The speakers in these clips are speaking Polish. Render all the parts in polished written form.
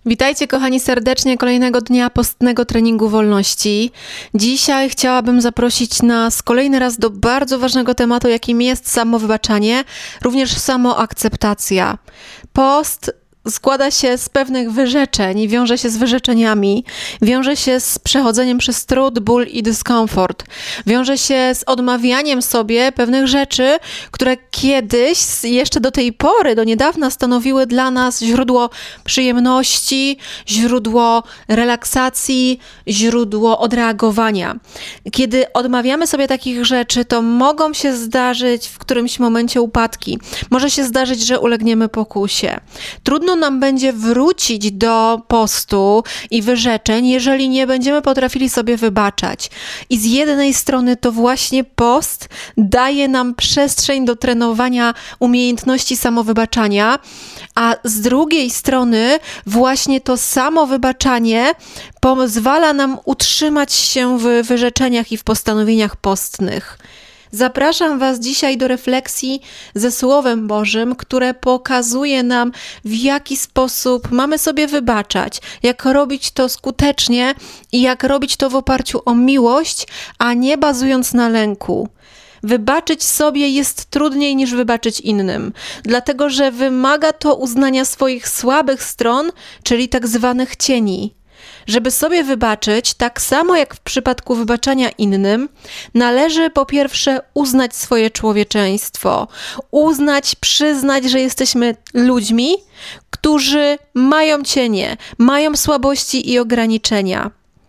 Witajcie kochani serdecznie kolejnego dnia postnego treningu wolności. Dzisiaj chciałabym zaprosić nas kolejny raz do bardzo ważnego tematu, jakim jest samowybaczanie, również samoakceptacja. Post składa się z pewnych wyrzeczeń, wiąże się z wyrzeczeniami, wiąże się z przechodzeniem przez trud, ból i dyskomfort. Wiąże się z odmawianiem sobie pewnych rzeczy, które kiedyś, jeszcze do tej pory, do niedawna stanowiły dla nas źródło przyjemności, źródło relaksacji, źródło odreagowania. Kiedy odmawiamy sobie takich rzeczy, to mogą się zdarzyć w którymś momencie upadki. Może się zdarzyć, że ulegniemy pokusie. Trudno nam będzie wrócić do postu i wyrzeczeń, jeżeli nie będziemy potrafili sobie wybaczać. I z jednej strony to właśnie post daje nam przestrzeń do trenowania umiejętności samowybaczania, a z drugiej strony właśnie to samowybaczanie pozwala nam utrzymać się w wyrzeczeniach i w postanowieniach postnych. Zapraszam Was dzisiaj do refleksji ze Słowem Bożym, które pokazuje nam, w jaki sposób mamy sobie wybaczać, jak robić to skutecznie i jak robić to w oparciu o miłość, a nie bazując na lęku. Wybaczyć sobie jest trudniej niż wybaczyć innym, dlatego że wymaga to uznania swoich słabych stron, czyli tak zwanych cieni. Żeby sobie wybaczyć, tak samo jak w przypadku wybaczania innym, należy po pierwsze uznać swoje człowieczeństwo, przyznać, że jesteśmy ludźmi, którzy mają cienie, mają słabości i ograniczenia.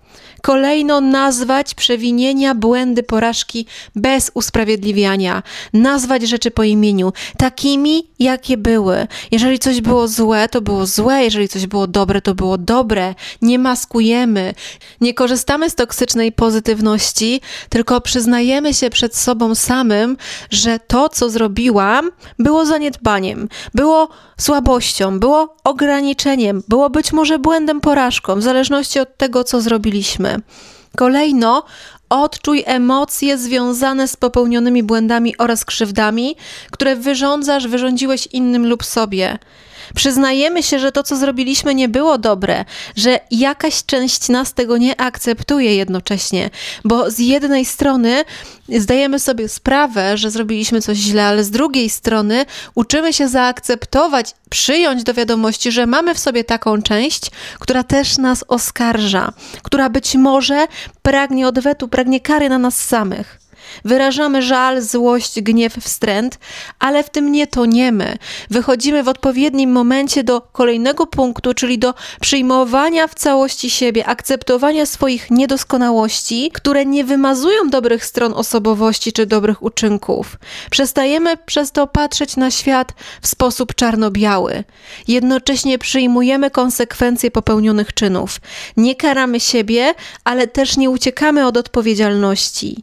Kolejno nazwać przewinienia, błędy, porażki bez usprawiedliwiania. Nazwać rzeczy po imieniu, takimi, jakie były. Jeżeli coś było złe, to było złe. Jeżeli coś było dobre, to było dobre. Nie maskujemy. Nie korzystamy z toksycznej pozytywności, tylko przyznajemy się przed sobą samym, że to, co zrobiłam, było zaniedbaniem, było słabością, było ograniczeniem, było być może błędem, porażką, w zależności od tego, co zrobiliśmy. Kolejno, odczuj emocje związane z popełnionymi błędami oraz krzywdami, które wyrządziłeś innym lub sobie. Przyznajemy się, że to, co zrobiliśmy, nie było dobre, że jakaś część nas tego nie akceptuje jednocześnie, bo z jednej strony zdajemy sobie sprawę, że zrobiliśmy coś źle, ale z drugiej strony uczymy się zaakceptować, przyjąć do wiadomości, że mamy w sobie taką część, która też nas oskarża, która być może pragnie odwetu, pragnie kary na nas samych. Wyrażamy żal, złość, gniew, wstręt, ale w tym nie toniemy. Wychodzimy w odpowiednim momencie do kolejnego punktu, czyli do przyjmowania w całości siebie, akceptowania swoich niedoskonałości, które nie wymazują dobrych stron osobowości czy dobrych uczynków. Przestajemy przez to patrzeć na świat w sposób czarno-biały. Jednocześnie przyjmujemy konsekwencje popełnionych czynów. Nie karamy siebie, ale też nie uciekamy od odpowiedzialności.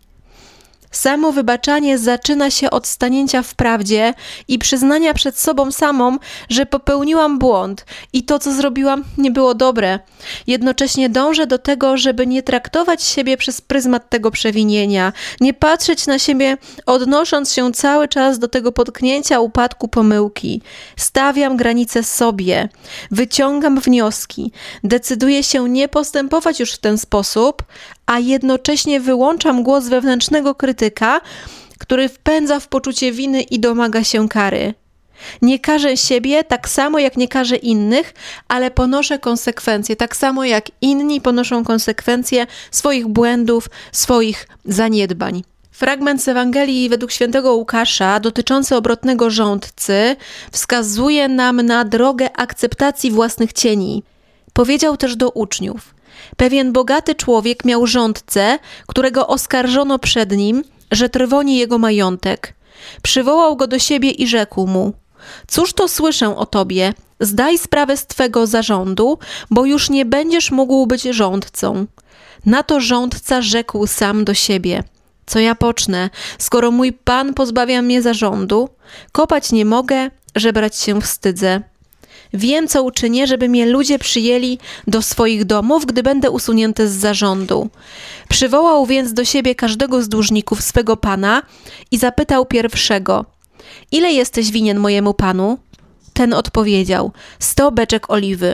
Samowybaczanie zaczyna się od stanięcia w prawdzie i przyznania przed sobą samą, że popełniłam błąd i to, co zrobiłam, nie było dobre. Jednocześnie dążę do tego, żeby nie traktować siebie przez pryzmat tego przewinienia, nie patrzeć na siebie, odnosząc się cały czas do tego potknięcia, upadku, pomyłki. Stawiam granice sobie, wyciągam wnioski, decyduję się nie postępować już w ten sposób, a jednocześnie wyłączam głos wewnętrznego krytyka, który wpędza w poczucie winy i domaga się kary. Nie karzę siebie tak samo jak nie karzę innych, ale ponoszę konsekwencje, tak samo jak inni ponoszą konsekwencje swoich błędów, swoich zaniedbań. Fragment z Ewangelii według świętego Łukasza dotyczący obrotnego rządcy wskazuje nam na drogę akceptacji własnych cieni. Powiedział też do uczniów: pewien bogaty człowiek miał rządcę, którego oskarżono przed nim, że trwoni jego majątek. Przywołał go do siebie i rzekł mu: cóż to słyszę o tobie? Zdaj sprawę z twego zarządu, bo już nie będziesz mógł być rządcą. Na to rządca rzekł sam do siebie: co ja pocznę, skoro mój pan pozbawia mnie zarządu? Kopać nie mogę, żebrać się wstydzę. Wiem, co uczynię, żeby mnie ludzie przyjęli do swoich domów, gdy będę usunięty z zarządu. Przywołał więc do siebie każdego z dłużników swego pana i zapytał pierwszego: ile jesteś winien mojemu panu? Ten odpowiedział: 100 beczek oliwy.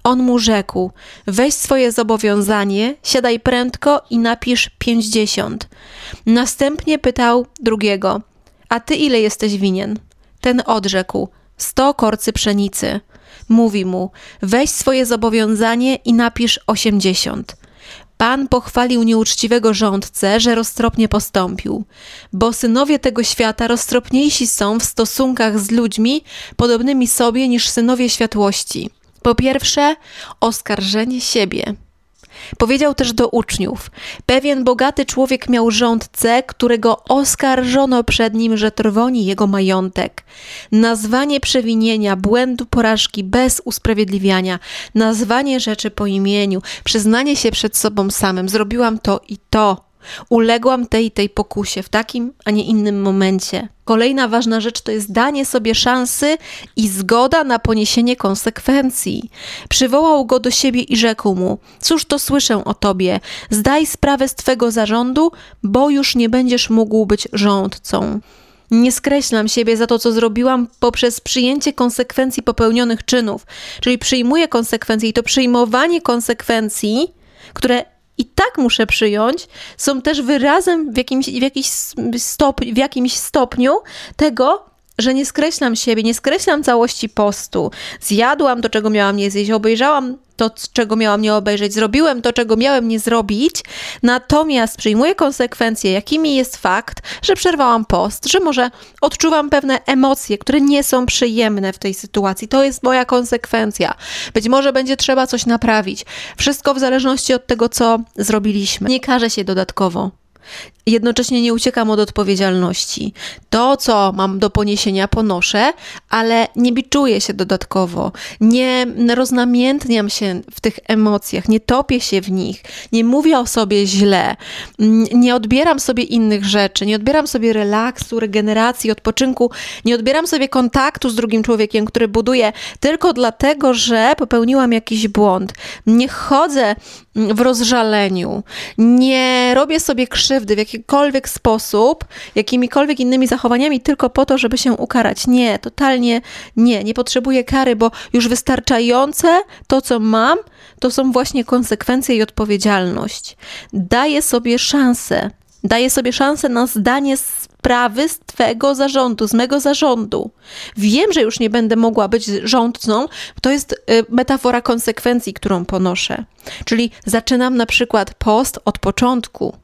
On mu rzekł: weź swoje zobowiązanie, siadaj prędko i napisz 50. Następnie pytał drugiego: a ty ile jesteś winien? Ten odrzekł: 100 korcy pszenicy. Mówi mu: weź swoje zobowiązanie i napisz 80. Pan pochwalił nieuczciwego rządcę, że roztropnie postąpił, bo synowie tego świata roztropniejsi są w stosunkach z ludźmi podobnymi sobie niż synowie światłości. Po pierwsze, oskarżenie siebie. Powiedział też do uczniów: pewien bogaty człowiek miał rządcę, którego oskarżono przed nim, że trwoni jego majątek. Nazwanie przewinienia, błędu, porażki bez usprawiedliwiania, nazwanie rzeczy po imieniu, przyznanie się przed sobą samym: zrobiłam to i to. Uległam tej i tej pokusie w takim, a nie innym momencie. Kolejna ważna rzecz to jest danie sobie szansy i zgoda na poniesienie konsekwencji. Przywołał go do siebie i rzekł mu: cóż to słyszę o tobie? Zdaj sprawę z twego zarządu, bo już nie będziesz mógł być rządcą. Nie skreślam siebie za to, co zrobiłam poprzez przyjęcie konsekwencji popełnionych czynów. Czyli przyjmuję konsekwencje i to przyjmowanie konsekwencji, które i tak muszę przyjąć, są też wyrazem w jakimś stopniu tego, że nie skreślam siebie, nie skreślam całości postu. Zjadłam to, czego miałam nie zjeść, obejrzałam to, czego miałam nie obejrzeć, zrobiłem to, czego miałem nie zrobić, natomiast przyjmuję konsekwencje, jakimi jest fakt, że przerwałam post, że może odczuwam pewne emocje, które nie są przyjemne w tej sytuacji. To jest moja konsekwencja. Być może będzie trzeba coś naprawić. Wszystko w zależności od tego, co zrobiliśmy. Nie karzę się dodatkowo. Jednocześnie nie uciekam od odpowiedzialności. To, co mam do poniesienia, ponoszę, ale nie biczuję się dodatkowo. Nie roznamiętniam się w tych emocjach, nie topię się w nich, nie mówię o sobie źle, nie odbieram sobie innych rzeczy, nie odbieram sobie relaksu, regeneracji, odpoczynku, nie odbieram sobie kontaktu z drugim człowiekiem, który buduję tylko dlatego, że popełniłam jakiś błąd. Nie chodzę w rozżaleniu, nie robię sobie krzywdy w jakikolwiek sposób, jakimikolwiek innymi zachowaniami tylko po to, żeby się ukarać. Nie, totalnie nie potrzebuję kary, bo już wystarczające to, co mam, to są właśnie konsekwencje i odpowiedzialność. Daję sobie szansę na zdanie sprawy z twego zarządu, z mego zarządu. Wiem, że już nie będę mogła być rządcą, to jest metafora konsekwencji, którą ponoszę. Czyli zaczynam na przykład post od początku.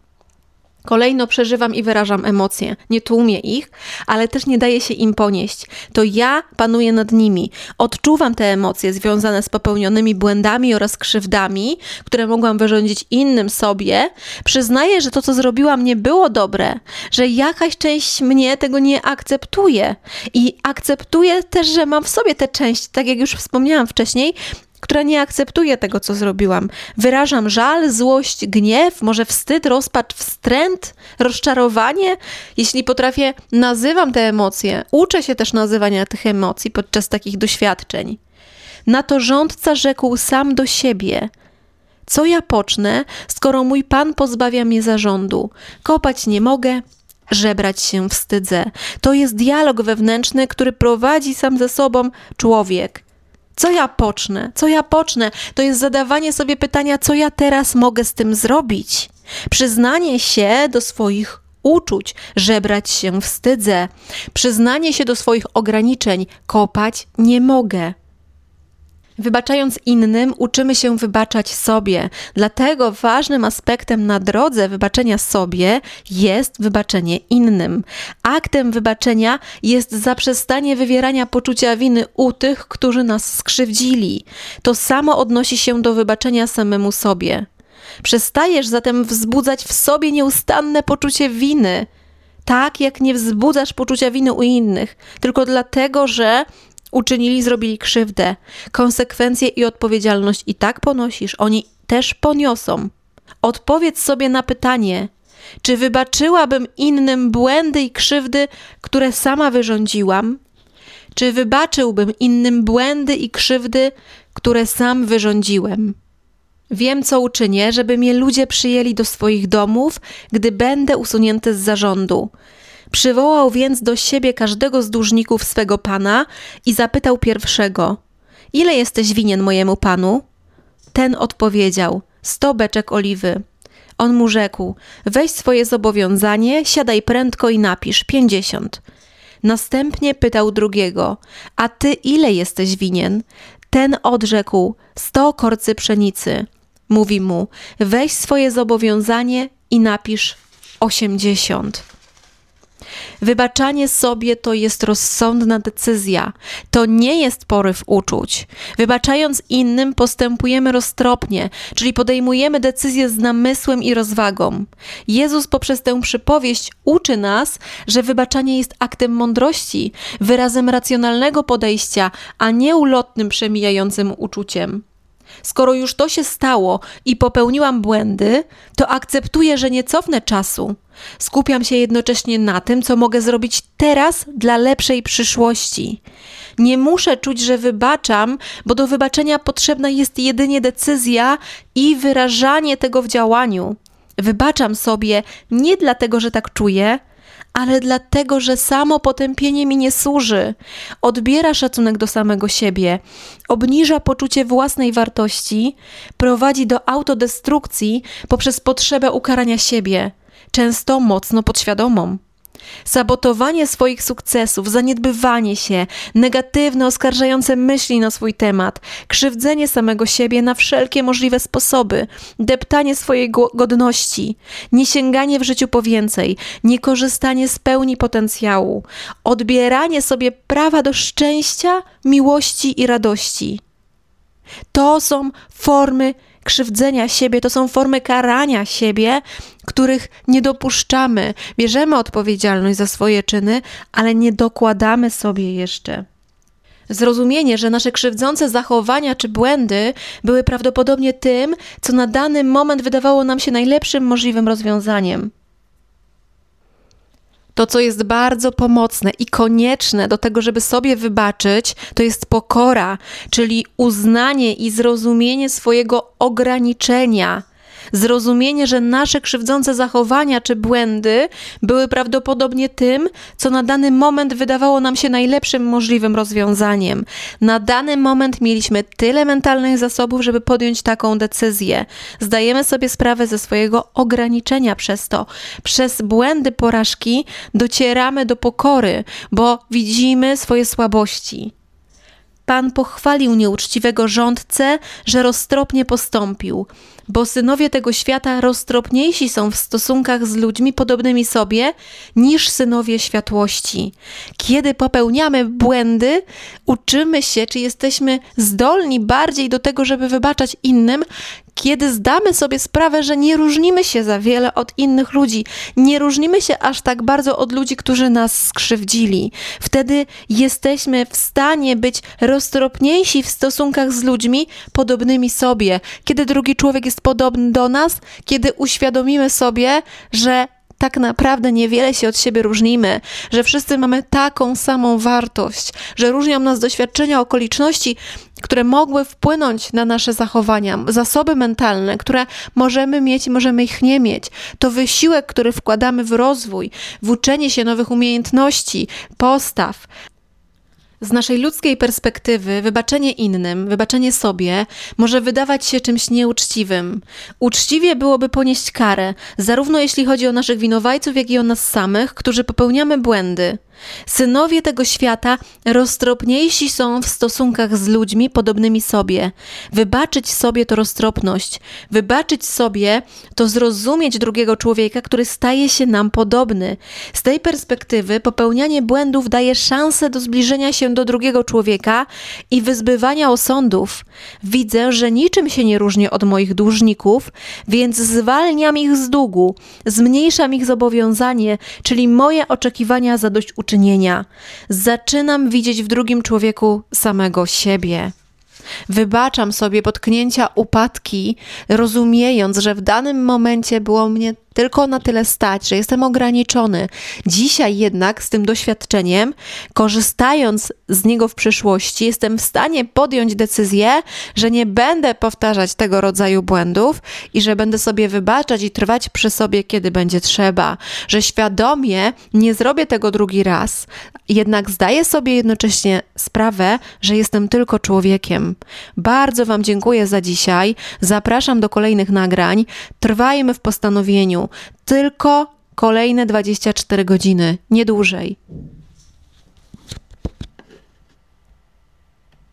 Kolejno przeżywam i wyrażam emocje. Nie tłumię ich, ale też nie daję się im ponieść. To ja panuję nad nimi. Odczuwam te emocje związane z popełnionymi błędami oraz krzywdami, które mogłam wyrządzić innym sobie. Przyznaję, że to, co zrobiłam, nie było dobre, że jakaś część mnie tego nie akceptuje. I akceptuję też, że mam w sobie tę część, tak jak już wspomniałam wcześniej, która nie akceptuje tego, co zrobiłam. Wyrażam żal, złość, gniew, może wstyd, rozpacz, wstręt, rozczarowanie. Jeśli potrafię, nazywam te emocje. Uczę się też nazywania tych emocji podczas takich doświadczeń. Na to rządca rzekł sam do siebie: co ja pocznę, skoro mój Pan pozbawia mnie zarządu? Kopać nie mogę, żebrać się wstydzę. To jest dialog wewnętrzny, który prowadzi sam ze sobą człowiek. Co ja pocznę? Co ja pocznę? To jest zadawanie sobie pytania, co ja teraz mogę z tym zrobić? Przyznanie się do swoich uczuć, żebrać się wstydzę. Przyznanie się do swoich ograniczeń, kopać nie mogę. Wybaczając innym, uczymy się wybaczać sobie. Dlatego ważnym aspektem na drodze wybaczenia sobie jest wybaczenie innym. Aktem wybaczenia jest zaprzestanie wywierania poczucia winy u tych, którzy nas skrzywdzili. To samo odnosi się do wybaczenia samemu sobie. Przestajesz zatem wzbudzać w sobie nieustanne poczucie winy, tak jak nie wzbudzasz poczucia winy u innych, tylko dlatego, że uczynili, zrobili krzywdę. Konsekwencje i odpowiedzialność i tak ponosisz, oni też poniosą. Odpowiedz sobie na pytanie, czy wybaczyłabym innym błędy i krzywdy, które sama wyrządziłam? Czy wybaczyłbym innym błędy i krzywdy, które sam wyrządziłem? Wiem, co uczynię, żeby mnie ludzie przyjęli do swoich domów, gdy będę usunięty z zarządu. Przywołał więc do siebie każdego z dłużników swego pana i zapytał pierwszego: ile jesteś winien mojemu panu? Ten odpowiedział: 100 beczek oliwy. On mu rzekł: weź swoje zobowiązanie, siadaj prędko i napisz 50. Następnie pytał drugiego: a ty ile jesteś winien? Ten odrzekł: 100 korcy pszenicy. Mówi mu: weź swoje zobowiązanie i napisz 80. Wybaczanie sobie to jest rozsądna decyzja. To nie jest poryw uczuć. Wybaczając innym postępujemy roztropnie, czyli podejmujemy decyzje z namysłem i rozwagą. Jezus poprzez tę przypowieść uczy nas, że wybaczanie jest aktem mądrości, wyrazem racjonalnego podejścia, a nie ulotnym, przemijającym uczuciem. Skoro już to się stało i popełniłam błędy, to akceptuję, że nie cofnę czasu. Skupiam się jednocześnie na tym, co mogę zrobić teraz dla lepszej przyszłości. Nie muszę czuć, że wybaczam, bo do wybaczenia potrzebna jest jedynie decyzja i wyrażanie tego w działaniu. Wybaczam sobie nie dlatego, że tak czuję, ale dlatego, że samo potępienie mi nie służy. Odbiera szacunek do samego siebie, obniża poczucie własnej wartości, prowadzi do autodestrukcji poprzez potrzebę ukarania siebie, często mocno podświadomą. Sabotowanie swoich sukcesów, zaniedbywanie się, negatywne, oskarżające myśli na swój temat, krzywdzenie samego siebie na wszelkie możliwe sposoby, deptanie swojej godności, niesięganie w życiu po więcej, niekorzystanie z pełni potencjału, odbieranie sobie prawa do szczęścia, miłości i radości. To są formy krzywdzenia siebie, to są formy karania siebie, których nie dopuszczamy. Bierzemy odpowiedzialność za swoje czyny, ale nie dokładamy sobie jeszcze. Zrozumienie, że nasze krzywdzące zachowania czy błędy były prawdopodobnie tym, co na dany moment wydawało nam się najlepszym możliwym rozwiązaniem. To, co jest bardzo pomocne i konieczne do tego, żeby sobie wybaczyć, to jest pokora, czyli uznanie i zrozumienie swojego ograniczenia. Zrozumienie, że nasze krzywdzące zachowania czy błędy były prawdopodobnie tym, co na dany moment wydawało nam się najlepszym możliwym rozwiązaniem. Na dany moment mieliśmy tyle mentalnych zasobów, żeby podjąć taką decyzję. Zdajemy sobie sprawę ze swojego ograniczenia przez to. Przez błędy, porażki docieramy do pokory, bo widzimy swoje słabości. Pan pochwalił nieuczciwego rządcę, że roztropnie postąpił, bo synowie tego świata roztropniejsi są w stosunkach z ludźmi podobnymi sobie niż synowie światłości. Kiedy popełniamy błędy, uczymy się, czy jesteśmy zdolni bardziej do tego, żeby wybaczać innym, kiedy zdamy sobie sprawę, że nie różnimy się za wiele od innych ludzi, nie różnimy się aż tak bardzo od ludzi, którzy nas skrzywdzili. Wtedy jesteśmy w stanie być roztropniejsi w stosunkach z ludźmi podobnymi sobie. Kiedy drugi człowiek jest podobny do nas, kiedy uświadomimy sobie, że tak naprawdę niewiele się od siebie różnimy, że wszyscy mamy taką samą wartość, że różnią nas doświadczenia, okoliczności, które mogły wpłynąć na nasze zachowania, zasoby mentalne, które możemy mieć i możemy ich nie mieć. To wysiłek, który wkładamy w rozwój, w uczenie się nowych umiejętności, postaw. Z naszej ludzkiej perspektywy wybaczenie innym, wybaczenie sobie może wydawać się czymś nieuczciwym. Uczciwie byłoby ponieść karę, zarówno jeśli chodzi o naszych winowajców, jak i o nas samych, którzy popełniamy błędy. Synowie tego świata roztropniejsi są w stosunkach z ludźmi podobnymi sobie. Wybaczyć sobie to roztropność. Wybaczyć sobie to zrozumieć drugiego człowieka, który staje się nam podobny. Z tej perspektywy popełnianie błędów daje szansę do zbliżenia się do drugiego człowieka i wyzbywania osądów. Widzę, że niczym się nie różnię od moich dłużników, więc zwalniam ich z długu, zmniejszam ich zobowiązanie, czyli moje oczekiwania zadośćuczynienia. Zaczynam widzieć w drugim człowieku samego siebie. Wybaczam sobie potknięcia, upadki, rozumiejąc, że w danym momencie było mnie tylko na tyle stać, że jestem ograniczony. Dzisiaj jednak z tym doświadczeniem, korzystając z niego w przyszłości, jestem w stanie podjąć decyzję, że nie będę powtarzać tego rodzaju błędów i że będę sobie wybaczać i trwać przy sobie, kiedy będzie trzeba, że świadomie nie zrobię tego drugi raz, jednak zdaję sobie jednocześnie sprawę, że jestem tylko człowiekiem. Bardzo Wam dziękuję za dzisiaj, zapraszam do kolejnych nagrań, trwajmy w postanowieniu, tylko kolejne 24 godziny, nie dłużej.